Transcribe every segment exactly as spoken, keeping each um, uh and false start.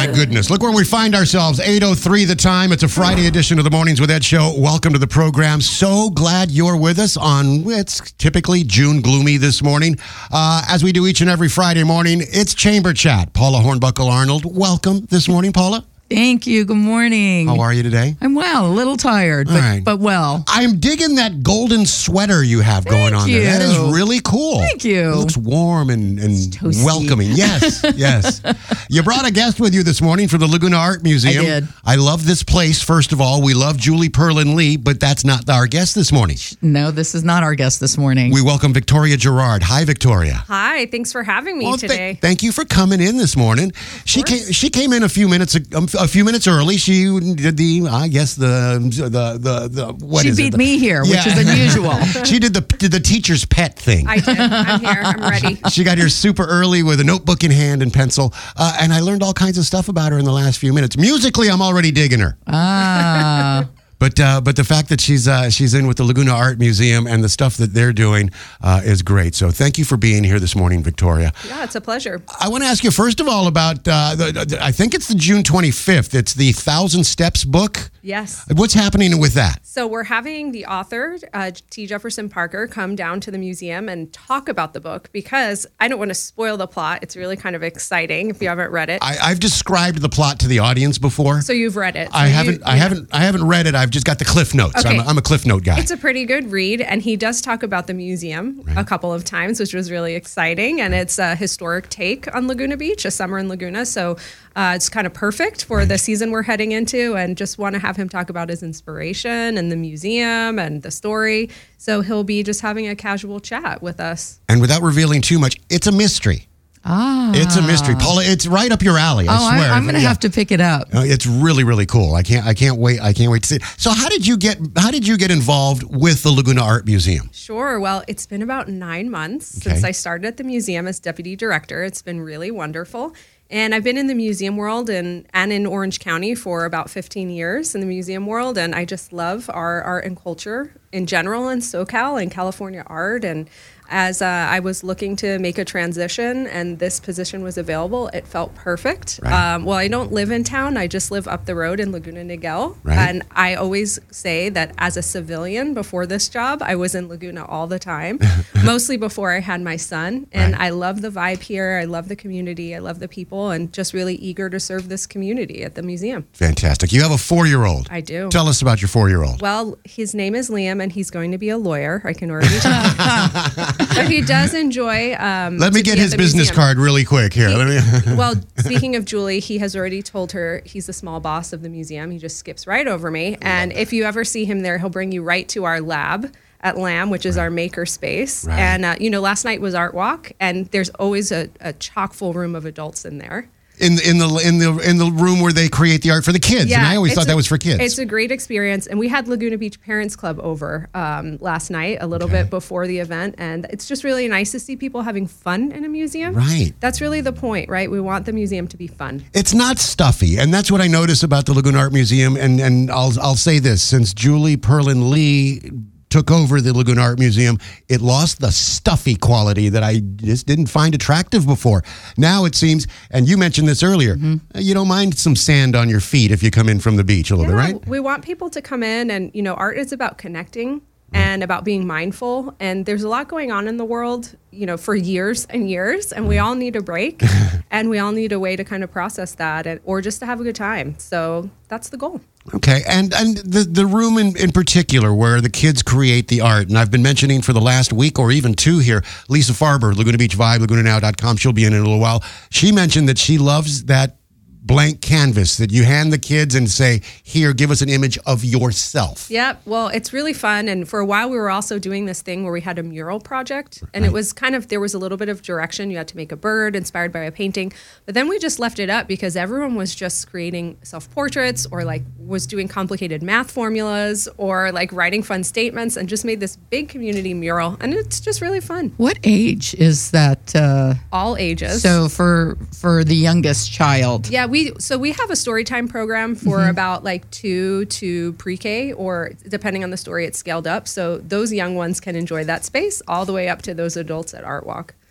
my goodness. Look where we find ourselves. eight oh three the time. It's a Friday edition of the Mornings with Ed show. Welcome to the program. So glad you're with us on, it's typically June gloomy this morning. Uh, as we do each and every Friday morning, it's Chamber Chat. Paula Hornbuckle-Arnold. Welcome this morning, Paula. Thank you. Good morning. How are you today? I'm well, a little tired, but, right. but well. I'm digging that golden sweater you have Thank going on you. there. That is really cool. Thank you. It looks warm and, and toasty. welcoming. Yes, yes. You brought a guest with you this morning for the Laguna Art Museum. I did. I love this place, first of all. We love Julie Perlin Lee, but that's not our guest this morning. No, this is not our guest this morning. We welcome Victoria Gerard. Hi, Victoria. Hi, thanks for having me Well, th- today. thank you for coming in this morning. She came. She came in a few minutes. A, a few minutes early. She did the. I guess the the the, the what she is beat it? The, me here, Yeah. which is unusual. She did the did the teacher's pet thing. I did. I'm here. I'm ready. She got here super early with a notebook in hand and pencil, uh, and I learned all kinds of stuff about her in the last few minutes. Musically, I'm already digging her. Ah. But uh, but the fact that she's uh, she's in with the Laguna Art Museum and the stuff that they're doing uh, is great. So thank you for being here this morning, Victoria. Yeah, it's a pleasure. I want to ask you first of all about uh, the, the, I think it's the June twenty-fifth. It's the Thousand Steps book. Yes. What's happening with that? So we're having the author, uh, T. Jefferson Parker, come down to the museum and talk about the book because I don't want to spoil the plot. It's really kind of exciting if you haven't read it. I, I've described the plot to the audience before. So you've read it. So I you- haven't. I you- haven't. I haven't read it. I've just got the Cliff Notes. Okay. I'm, a, I'm a Cliff Note guy. It's a pretty good read, and he does talk about the museum a couple of times, which was really exciting. And it's a historic take on Laguna Beach, a summer in Laguna. So uh, it's kind of perfect for the season we're heading into, and just want to have him talk about his inspiration and the museum and the story. So he'll be just having a casual chat with us. And without revealing too much, it's a mystery. Ah. It's a mystery, Paula. It's right up your alley. I Oh, swear. I, I'm going to Yeah. have to pick it up. Uh, It's really, really cool. I can't. I can't wait. I can't wait to see it. So, how did you get? How did you get involved with the Laguna Art Museum? Sure. Well, it's been about nine months Okay. since I started at the museum as deputy director. It's been really wonderful. And I've been in the museum world and, and in Orange County for about fifteen years in the museum world. And I just love our art and culture in general in SoCal and California art. And as uh, I was looking to make a transition and this position was available, it felt perfect. Right. Um, well, I don't live in town. I just live up the road in Laguna Niguel. Right. And I always say that as a civilian before this job, I was in Laguna all the time, mostly before I had my son. And Right. I love the vibe here. I love the community. I love the people and just really eager to serve this community at the museum. Fantastic. You have a four-year-old. I do. Tell us about your four-year-old. Well, his name is Liam and he's going to be a lawyer. I can already tell. But he does enjoy. Um, Let me to get be at his the business museum. card really quick here. Let me. Well, speaking of Julie, he has already told her he's the small boss of the museum. He just skips right over me. And if you ever see him there, he'll bring you right to our lab at Lamb, which is our maker space. Right. And, uh, you know, last night was Art Walk, and there's always a, a chock full room of adults in there. in in the in the in the room where they create the art for the kids, and I always it's thought a- that was for kids. It's a great experience, and we had Laguna Beach Parents Club over um, last night, a little Okay. bit before the event, and it's just really nice to see people having fun in a museum. Right. That's really the point, right? We want the museum to be fun. It's not stuffy, and that's what I notice about the Laguna Art Museum. And and I'll I'll say this: since Julie Perlin Lee took over the Laguna Art Museum, it lost the stuffy quality that I just didn't find attractive before. Now it seems, and you mentioned this earlier, uh, you don't mind some sand on your feet if you come in from the beach a little Yeah, bit, right? we want people to come in, and you know, art is about connecting and about being mindful. And there's a lot going on in the world, you know, for years and years, and we all need a break, and we all need a way to kind of process that, and, or just to have a good time. So that's the goal. Okay, and and the the room in, in particular where the kids create the art, and I've been mentioning for the last week or even two here, Lisa Farber, Laguna Beach Vibe, Laguna Now dot com, she'll be in in a little while. She mentioned that she loves that blank canvas that you hand the kids and say, here, give us an image of yourself. Yep. Well, it's really fun. And for a while, we were also doing this thing where we had a mural project. And it was kind of, there was a little bit of direction. You had to make a bird inspired by a painting. But then we just left it up because everyone was just creating self-portraits or like was doing complicated math formulas or like writing fun statements and just made this big community mural. And it's just really fun. What age is that? Uh, All ages. so for for the youngest child. Yeah, we so we have a story time program for Mm-hmm. about like two to pre-K, or depending on the story, it's scaled up. So those young ones can enjoy that space all the way up to those adults at Art Walk.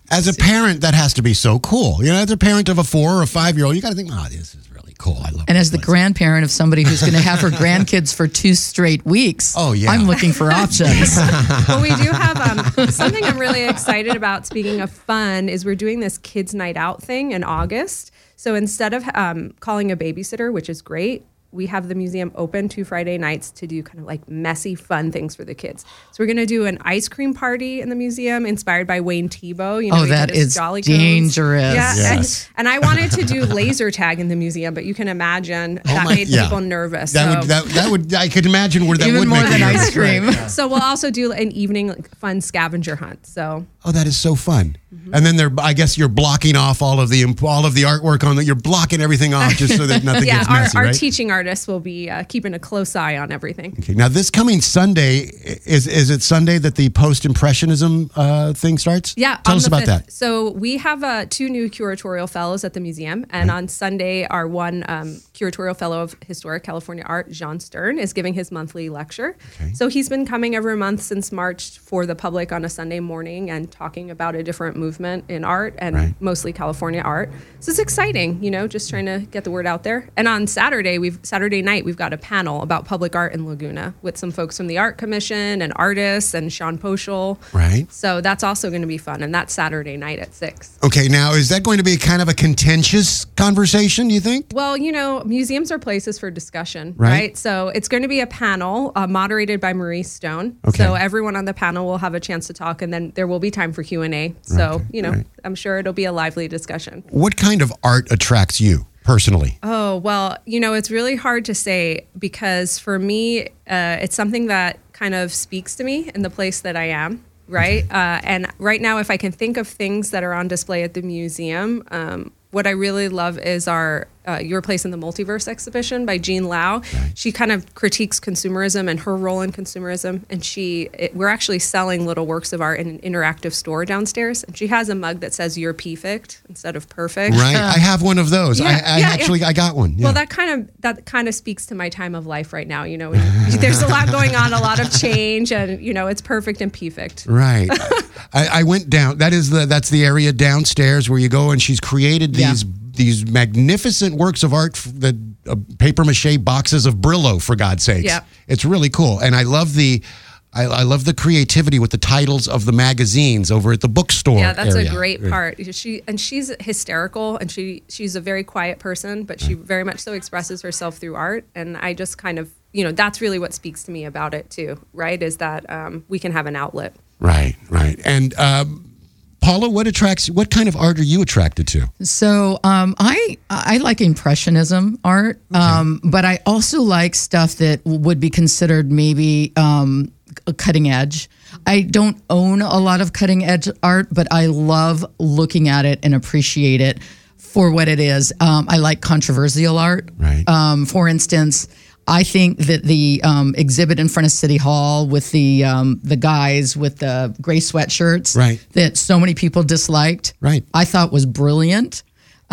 As a parent, that has to be so cool. You know, as a parent of a four or a five-year-old, you got to think, oh, this is really cool. I love And this as the place. grandparent of somebody who's going to have her grandkids for two straight weeks, Oh, yeah. I'm looking for options. Well, we do have um, something I'm really excited about. Speaking of fun, is we're doing this kids' night out thing in August. So instead of um, calling a babysitter, which is great, we have the museum open two Friday nights to do kind of like messy, fun things for the kids. So we're going to do an ice cream party in the museum inspired by Wayne Thiebaud. You know, Oh, he that did his is Jolly Cones. dangerous. Yeah, Yes. and, and I wanted to do laser tag in the museum, but you can imagine that Oh my- made yeah. people nervous. That so. would, that, that would, I could imagine where that Even would more make than you ice nervous. Right. cream. So we'll also do an evening like, fun scavenger hunt. So Oh, that is so fun. Mm-hmm. And then there, I guess you're blocking off all of the all of the artwork on the. You're blocking everything off just so that nothing yeah, gets our, messy, our right? teaching artists will be uh, keeping a close eye on everything. Okay, now this coming Sunday is is it Sunday that the post impressionism uh, thing starts? Yeah, tell on us the about fifth. that. So we have uh, two new curatorial fellows at the museum, and on Sunday, our one um, curatorial fellow of historic California art, Jean Stern, is giving his monthly lecture. Okay. So he's been coming every month since March for the public on a Sunday morning and talking about a different movement in art and Right. mostly California art. So it's exciting, you know, just trying to get the word out there. And on Saturday, we've Saturday night we've got a panel about public art in Laguna with some folks from the Art Commission and artists and Sean Poschel. Right. So that's also going to be fun, and that's Saturday night at six. Okay, now is that going to be kind of a contentious conversation? Do you think? Well, you know, museums are places for discussion, Right. right? So it's going to be a panel uh, moderated by Maurice Stone. Okay. So everyone on the panel will have a chance to talk, and then there will be time for Q and A. So, Okay, you know, right. I'm sure it'll be a lively discussion. What kind of art attracts you personally? Oh, well, you know, it's really hard to say because for me, uh, it's something that kind of speaks to me in the place that I am, right? Uh, and right now, if I can think of things that are on display at the museum, um, what I really love is our uh, Your Place in the Multiverse exhibition by Jean Lau. She kind of critiques consumerism and her role in consumerism. And she, it, we're actually selling little works of art in an interactive store downstairs. And she has a mug that says "You're perfect" instead of "perfect." Right, I have one of those. I, Yeah, I yeah, actually yeah. I got one. Yeah. Well, that kind of that kind of speaks to my time of life right now. You know, there's a lot going on, a lot of change, and you know, it's perfect and perfect. Right. I, I went down. That is the that's the area downstairs where you go, and she's created Yeah. these these magnificent works of art, f- the uh, paper mache boxes of Brillo, for God's sakes. Yeah. It's really cool, and I love the. I, I love the creativity with the titles of the magazines over at the bookstore. Yeah, that's area. a great part. She and she's hysterical, and she she's a very quiet person, but she very much so expresses herself through art. And I just kind of, you know, that's really what speaks to me about it too. Right? Is that um, we can have an outlet. Right, right. And um, Paula, what attracts? What kind of art are you attracted to? So um, I I like impressionism art, um, but I also like stuff that would be considered maybe um, a cutting edge. I don't own a lot of cutting edge art, but I love looking at it and appreciate it for what it is. Um, I like controversial art. Right. Um, for instance, I think that the um, exhibit in front of City Hall with the um, the guys with the gray sweatshirts Right. that so many people disliked, Right. I thought was brilliant.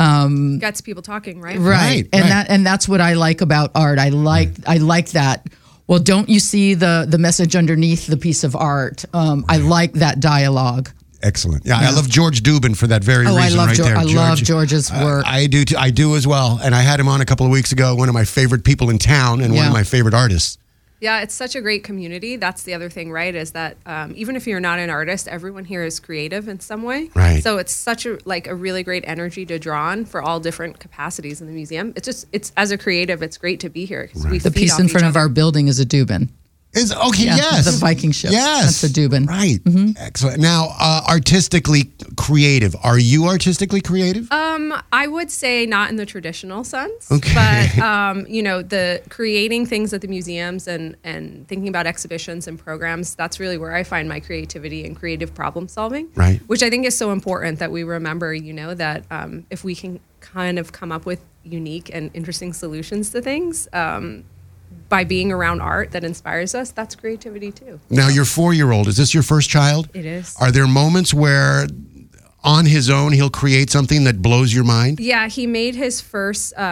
Gets people talking, right? Right. Right, And right. that and that's what I like about art. I like I like that. Well, don't you see the the message underneath the piece of art? Um, I like that dialogue. Excellent. Yeah, I love George Dubin for that very Oh, I reason love right Geor- there. I love George's uh, work. I do. Too, I do as well. And I had him on a couple of weeks ago. One of my favorite people in town, and one Yeah. of my favorite artists. Yeah, it's such a great community. That's the other thing, right? Is that um, even if you're not an artist, everyone here is creative in some way. Right. So it's such a like a really great energy to draw on for all different capacities in the museum. It's just it's as a creative, it's great to be here because we The feed piece off in each front of other. our building is a Dubin. Is okay. Yeah, yes, the Viking ship. Yes, That's a Dubin. Right. Excellent. Now, uh, artistically creative. Are you artistically creative? Um, I would say not in the traditional sense, Okay. but um, you know, the creating things at the museums and and thinking about exhibitions and programs. That's really where I find my creativity and creative problem solving. Right. Which I think is so important that we remember. You know that um, if we can kind of come up with unique and interesting solutions to things. Um, by being around art that inspires us, that's creativity too. Now, your four-year-old. Is this your first child? It is. Are there moments where, on his own, he'll create something that blows your mind? Yeah, he made his first um,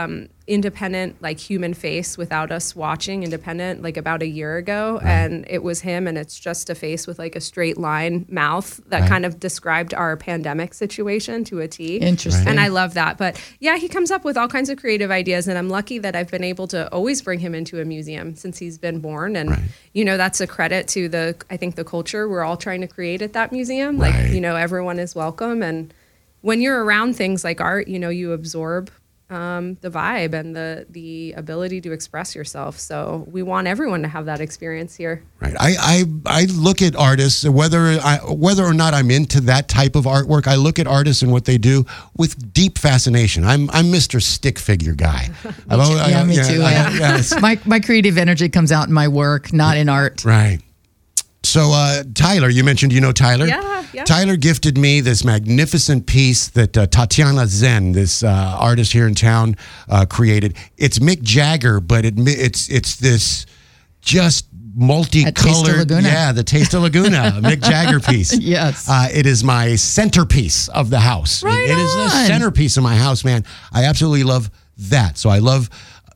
independent, like human face without us watching independent, like about a year ago. Right. And it was him, and it's just a face with like a straight line mouth that right. kind of described our pandemic situation to a T. Interesting. Right. And I love that. But yeah, he comes up with all kinds of creative ideas, and I'm lucky that I've been able to always bring him into a museum since he's been born. And, right. you know, that's a credit to the, I think the culture we're all trying to create at that museum. Like, right. you know, everyone is welcome. And when you're around things like art, you know, you absorb Um, the vibe and the the ability to express yourself. So we want everyone to have that experience here. Right. I I, I look at artists, whether I, whether or not I'm into that type of artwork, I look at artists and what they do with deep fascination. I'm I'm Mister Stick Figure guy. me too. I, yeah, me yeah, too. I, yeah. Yes. my my creative energy comes out in my work, not in art. Right. So, uh, Tyler, you mentioned you know Tyler? Yeah, yeah. Tyler gifted me this magnificent piece that uh, Tatiana Zen, this uh, artist here in town, uh, created. It's Mick Jagger, but it, it's it's this just multicolored, yeah, the Taste of Laguna, Mick Jagger piece. Yes. Uh, it is my centerpiece of the house. Right it, it is the centerpiece of my house, man. I absolutely love that. So I love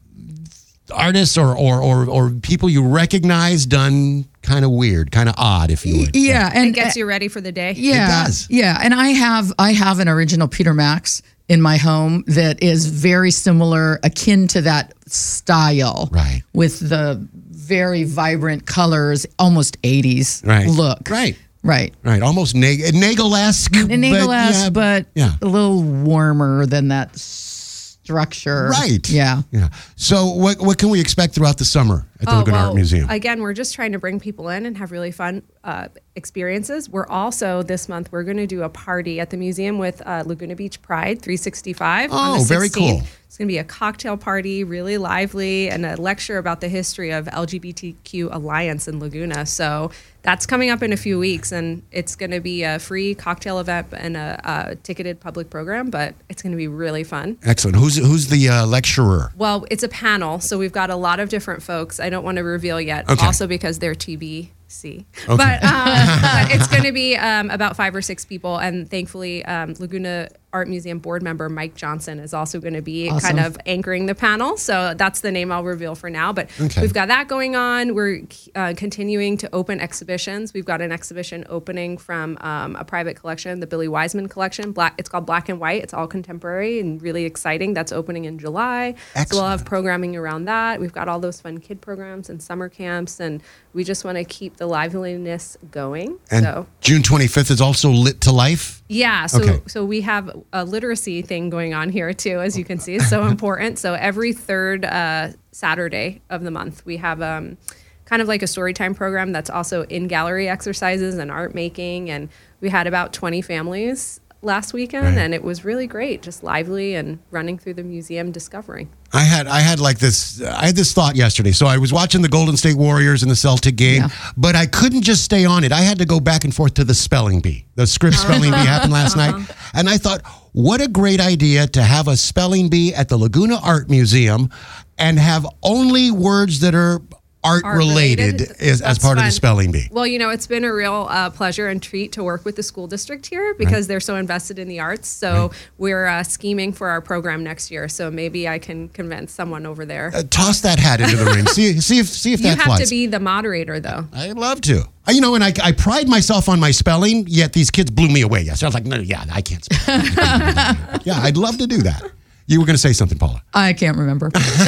artists or or or, or people you recognize done kind of weird, kind of odd, if you would. Yeah, and it gets you ready for the day. Yeah, it does. Yeah, and I have I have an original Peter Max in my home that is very similar, akin to that style, right? With the very vibrant colors, almost eighties right. look, right. Right. Right. Almost Nag- Nagel-esque. Nagel-esque, but, yeah, but yeah. a little warmer than that structure. Right. Yeah. Yeah. So what what can we expect throughout the summer at the oh, Laguna well, Art Museum? Again, we're just trying to bring people in and have really fun uh, experiences. We're also, this month, we're going to do a party at the museum with uh, Laguna Beach Pride three sixty-five oh, on the very cool. It's going to be a cocktail party, really lively, and a lecture about the history of L G B T Q Alliance in Laguna. So that's coming up in a few weeks, and it's going to be a free cocktail event and a, a ticketed public program, but it's going to be really fun. Excellent. Who's who's the uh, lecturer? Well, it's a panel, so we've got a lot of different folks. I don't want to reveal yet, okay. also because they're T B C. Okay. But, um, but it's going to be um, about five or six people, and thankfully um, Laguna Art Museum board member Mike Johnson is also going to be awesome. kind of anchoring the panel. So that's the name I'll reveal for now. But okay. we've got that going on. We're uh, continuing to open exhibitions. We've got an exhibition opening from um, a private collection, the Billy Wiseman collection. Black, it's called Black and White. It's all contemporary and really exciting. That's opening in July. Excellent. So we'll have programming around that. We've got all those fun kid programs and summer camps, and we just want to keep the liveliness going. And so June twenty-fifth is also Lit to Life? Yeah, so okay. so we have a literacy thing going on here too, as you can see. It's so important. So every third uh, Saturday of the month, we have um, kind of like a story time program that's also in-gallery exercises and art making. And we had about twenty families last weekend, right. and it was really great, just lively and running through the museum discovering. I had I had like this I had this thought yesterday. So I was watching the Golden State Warriors and the Celtic game, yeah. but I couldn't just stay on it. I had to go back and forth to the spelling bee. The script spelling bee happened last night, and I thought, what a great idea to have a spelling bee at the Laguna Art Museum and have only words that are art, art related, related as, as part fun. of the spelling bee. Well, you know, it's been a real uh, pleasure and treat to work with the school district here because right. they're so invested in the arts. So right. we're uh, scheming for our program next year. So maybe I can convince someone over there. Uh, toss that hat into the ring. See, see if see if you that have flies. to be the moderator, though. I'd love to. Uh, you know, and I, I pride myself on my spelling. Yet these kids blew me away. Yes, I was like, no, yeah, I can't spell. Yeah, I'd love to do that. You were going to say something, Paula. I can't remember.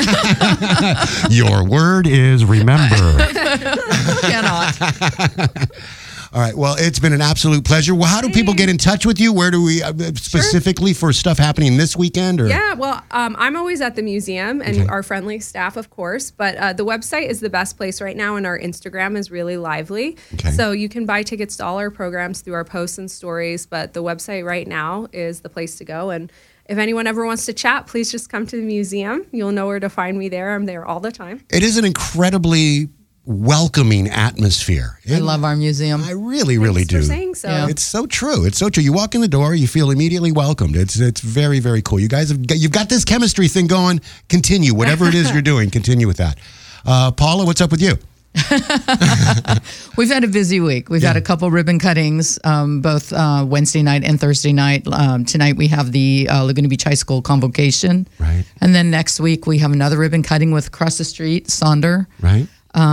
Your word is remember. Cannot. All right. Well, it's been an absolute pleasure. Well, how do people get in touch with you? Where do we uh, specifically sure. for stuff happening this weekend? Or? Yeah, well, um, I'm always at the museum and okay. our friendly staff, of course. But uh, the website is the best place right now, and our Instagram is really lively. Okay. So you can buy tickets to all our programs through our posts and stories. But the website right now is the place to go. And if anyone ever wants to chat, please just come to the museum. You'll know where to find me there. I'm there all the time. It is an incredibly welcoming atmosphere. I it, love our museum. I really, really Thanks do. For saying so. Yeah. It's so true. It's so true. You walk in the door, you feel immediately welcomed. It's it's very, very cool. You guys have got, you've got this chemistry thing going. Continue whatever it is you're doing. Continue with that. Uh, Paula, what's up with you? We've had a busy week. We've Yeah. had a couple ribbon cuttings, um, both uh, Wednesday night and Thursday night. Um, tonight we have the uh, Laguna Beach High School convocation. Right. And then next week we have another ribbon cutting with across the street, Sonder. Right.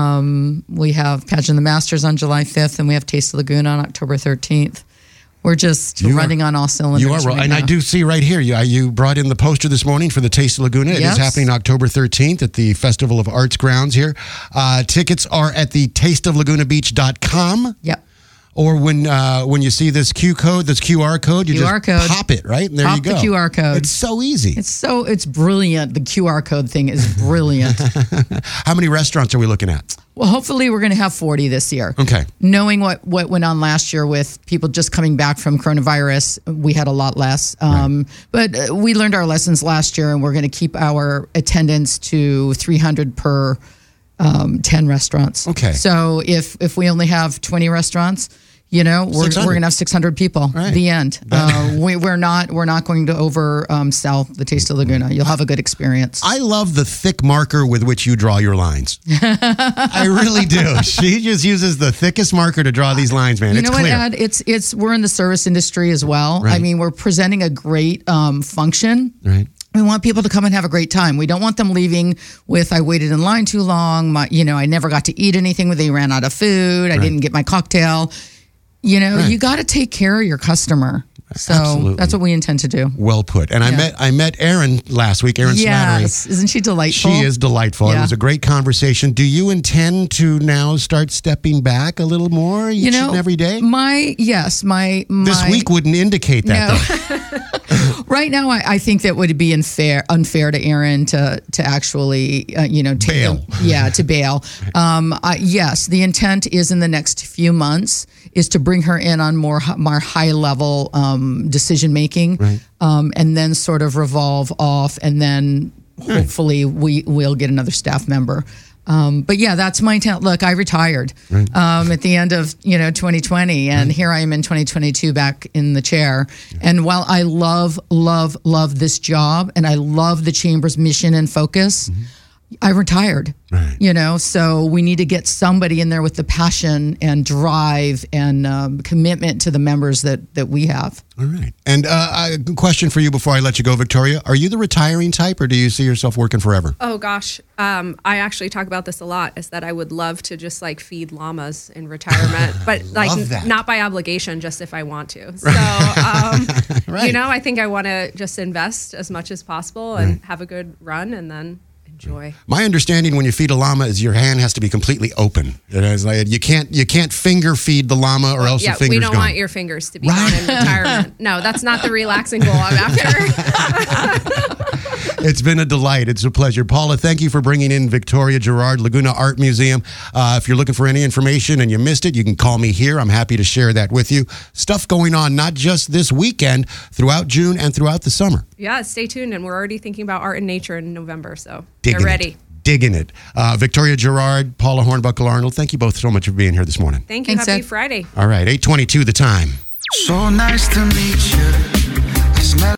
Um, we have Pageant of the Masters on July fifth, and we have Taste of Laguna on October thirteenth. We're just You running are- on all cylinders. You are, right and now. I do see right here. You, you brought in the poster this morning for the Taste of Laguna. It Yes. is happening October thirteenth at the Festival of Arts grounds here. Uh, tickets are at the taste of laguna beach dot com. Yep. Or when uh, when you see this Q code, this Q R code, you Q R just code. pop it, right? And there Pop you go. the Q R code. It's so easy. It's so it's brilliant. The Q R code thing is brilliant. How many restaurants are we looking at? Well, hopefully we're going to have forty this year. Okay. Knowing what, what went on last year with people just coming back from coronavirus, we had a lot less. Um, But uh, we learned our lessons last year, and we're going to keep our attendance to three hundred per um, ten restaurants. Okay. So if if we only have twenty restaurants, you know, we're, we're six hundred. going to have six hundred people. Right. The end. Uh, we, we're not we're not going to over um, sell the Taste of Laguna. You'll have a good experience. I love the thick marker with which you draw your lines. I really do. She just uses the thickest marker to draw these lines, man. You it's know clear. what, Ed? It's it's we're in the service industry as well. Right. I mean, we're presenting a great um, function. Right. We want people to come and have a great time. We don't want them leaving with I waited in line too long. My, you know, I never got to eat anything. They ran out of food. I Right. didn't get my cocktail. You know, Right. you got to take care of your customer. So Absolutely. that's what we intend to do. Well put. And I Yeah. met I met Erin last week, Erin Slattery. Yes, isn't she delightful? She is delightful. It Yeah. was a great conversation. Do you intend to now start stepping back a little more each You know, and every day? My yes, my, my This week wouldn't indicate that, No. though. Right now, I, I think that would be unfair unfair to Erin to to actually uh, you know take Bail. yeah to bail. Um, I, yes, the intent is in the next few months is to bring her in on more hi- more high level um, decision making, Right. um, and then sort of revolve off, and then hopefully we will get another staff member. Um, but yeah, that's my intent. Look, I retired um, at the end of you know twenty twenty, and here I am in twenty twenty-two back in the chair. And while I love, love, love this job, and I love the Chamber's mission and focus, I retired. Right. You know, so we need to get somebody in there with the passion and drive and um, commitment to the members that that we have. All right. And uh, a question for you before I let you go, Victoria. Are you the retiring type, or do you see yourself working forever? Oh gosh, um, I actually talk about this a lot. Is that I would love to just like feed llamas in retirement, but like Love that. not by obligation, just if I want to. So um, Right. you know, I think I want to just invest as much as possible and have a good run, and then enjoy. My understanding when you feed a llama is your hand has to be completely open. It is like you can't you can't finger feed the llama or else Yeah, the finger's we don't gone. want your fingers to be Right. gone in retirement. No, that's not the relaxing goal I'm after. It's been a delight. It's a pleasure. Paula, thank you for bringing in Victoria Gerard, Laguna Art Museum. Uh, if you're looking for any information and you missed it, you can call me here. I'm happy to share that with you. Stuff going on not just this weekend, throughout June and throughout the summer. Yeah, stay tuned, and we're already thinking about art and nature in November, so Digging get ready. it. Digging it. Uh, Victoria Gerard, Paula Hornbuckle Arnold, thank you both so much for being here this morning. Thank you. Thanks, Happy Ed. Friday. All right, eight twenty-two the time. So nice to meet you. Smell